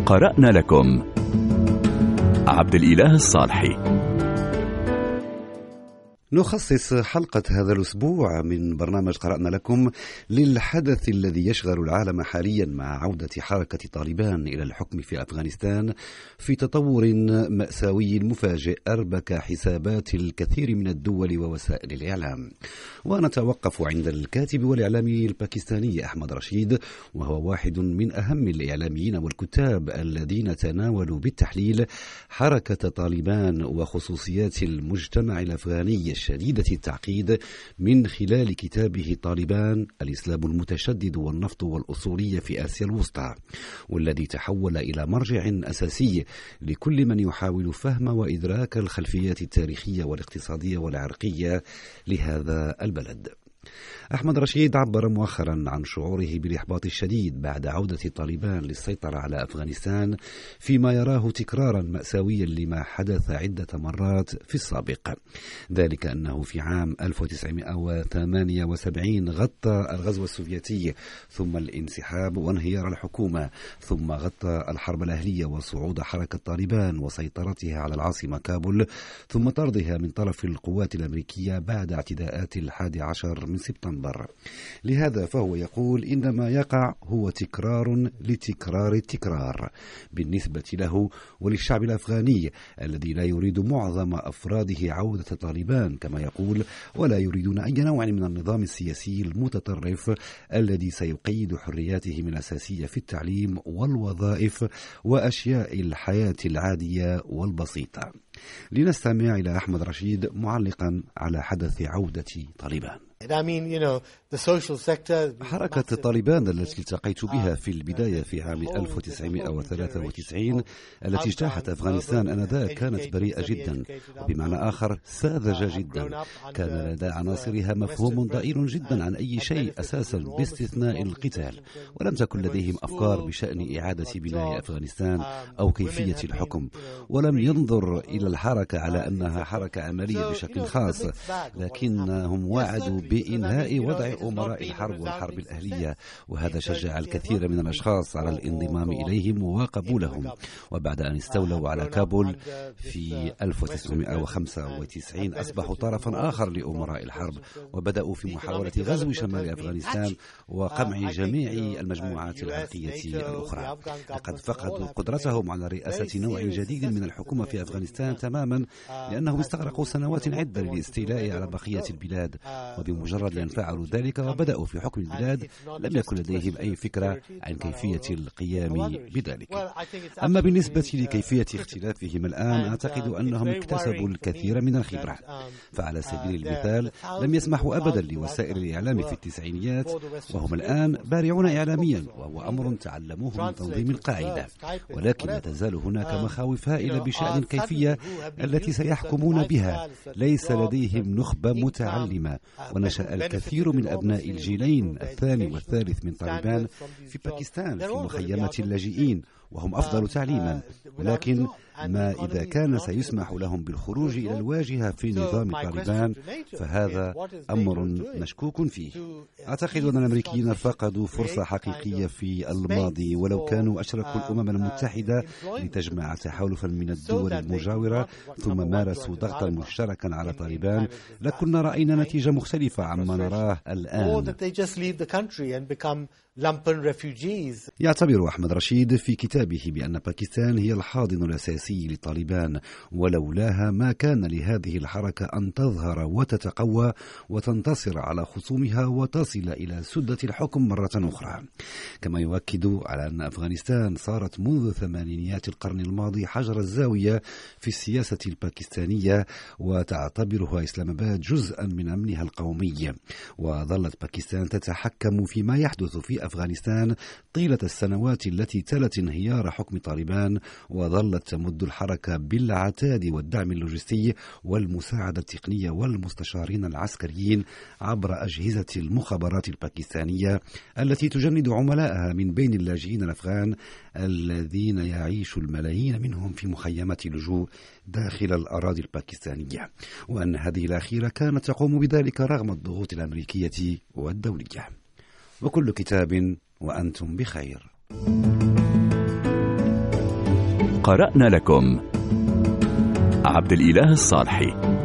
قرأنا لكم عبد الإله الصالحي. نخصص حلقة هذا الأسبوع من برنامج قرأنا لكم للحدث الذي يشغل العالم حاليا مع عودة حركة طالبان إلى الحكم في أفغانستان في تطور مأساوي مفاجئ أربك حسابات الكثير من الدول ووسائل الإعلام. ونتوقف عند الكاتب والإعلامي الباكستاني أحمد رشيد، وهو واحد من أهم الإعلاميين والكتاب الذين تناولوا بالتحليل حركة طالبان وخصوصيات المجتمع الأفغاني شديدة التعقيد من خلال كتابه طالبان الإسلام المتشدد والنفط والأصولية في آسيا الوسطى، والذي تحول إلى مرجع أساسي لكل من يحاول فهم وإدراك الخلفيات التاريخية والاقتصادية والعرقية لهذا البلد. أحمد رشيد عبر مؤخرا عن شعوره بالإحباط الشديد بعد عودة طالبان للسيطرة على أفغانستان، فيما يراه تكرارا مأساويا لما حدث عدة مرات في السابق. ذلك أنه في عام 1978 غطى الغزو السوفيتي، ثم الانسحاب وانهيار الحكومة، ثم غطى الحرب الأهلية وصعود حركة طالبان وسيطرتها على العاصمة كابول، ثم طردها من طرف القوات الأمريكية بعد اعتداءات 11 من سبتمبر. لهذا فهو يقول إن ما يقع هو تكرار لتكرار التكرار بالنسبة له وللشعب الأفغاني الذي لا يريد معظم أفراده عودة طالبان كما يقول، ولا يريدون أي نوع من النظام السياسي المتطرف الذي سيقيد حرياتهم الأساسية في التعليم والوظائف وأشياء الحياة العادية والبسيطة. لنستمع إلى أحمد رشيد معلقا على حدث عودة طالبان. حركة طالبان التي التقيت بها في البداية في عام 1993 التي اجتاحت أفغانستان آنذاك كانت بريئة جدا، وبمعنى آخر ساذجة جدا. كان لدى عناصرها مفهوم ضئيل جدا عن أي شيء أساسا باستثناء القتال، ولم تكن لديهم أفكار بشأن إعادة بناء أفغانستان أو كيفية الحكم، ولم ينظر إلى الحركة على أنها حركة عملية بشكل خاص، لكنهم وعدوا بإنهاء وضع أمراء الحرب والحرب الأهلية، وهذا شجع الكثير من الأشخاص على الانضمام إليهم وقبولهم. وبعد أن استولوا على كابول في 1995 أصبحوا طرفا آخر لأمراء الحرب، وبدأوا في محاولة غزو شمال أفغانستان وقمع جميع المجموعات العرقية الأخرى. لقد فقدوا قدرتهم على رئاسة نوع جديد من الحكومة في أفغانستان تماما، لأنهم استغرقوا سنوات عدة للاستيلاء على بقية البلاد، وبمجرد أن فعلوا ذلك وبدأوا في حكم البلاد لم يكن لديهم أي فكرة عن كيفية القيام بذلك. أما بالنسبة لكيفية اختلافهم الآن، أعتقد أنهم اكتسبوا الكثير من الخبرة. فعلى سبيل المثال لم يسمحوا أبدا لوسائل الإعلام في التسعينيات، وهم الآن بارعون إعلاميا، وهو أمر تعلموه من تنظيم القاعدة، ولكن لا تزال هناك مخاوف هائلة بشأن الكيفية التي سيحكمون بها. ليس لديهم نخبة متعلمة، ونشأ الكثير من أبناء الجيلين الثاني والثالث من طالبان في باكستان في مخيمات اللاجئين، وهم أفضل تعليما، ولكن ما إذا كان سيسمح لهم بالخروج إلى الواجهة في نظام طالبان فهذا أمر مشكوك فيه. أعتقد أن الأمريكيين فقدوا فرصة حقيقية في الماضي، ولو كانوا أشركوا الأمم المتحدة لتجمع تحالفا من الدول المجاورة ثم مارسوا ضغطا مشتركا على طالبان لكنا رأينا نتيجة مختلفة عما نراه الآن. يعتبر أحمد رشيد في كتابه بأن باكستان هي الحاضن الأساسي لطالبان، ولولاها ما كان لهذه الحركة أن تظهر وتتقوى وتنتصر على خصومها وتصل إلى سدة الحكم مرة أخرى. كما يؤكد على أن أفغانستان صارت منذ ثمانينيات القرن الماضي حجر الزاوية في السياسة الباكستانية، وتعتبرها إسلام آباد جزءا من أمنها القومي، وظلت باكستان تتحكم فيما يحدث في أفغانستان طيلة السنوات التي تلت انهيار حكم طالبان، وظلت تمد الحركة بالعتاد والدعم اللوجستي والمساعدة التقنية والمستشارين العسكريين عبر أجهزة المخابرات الباكستانية التي تجند عملائها من بين اللاجئين الأفغان الذين يعيش الملايين منهم في مخيمات لجوء داخل الأراضي الباكستانية، وأن هذه الأخيرة كانت تقوم بذلك رغم الضغوط الأمريكية والدولية. وكل كتاب وأنتم بخير. قرأنا لكم عبد الإله الصالحي.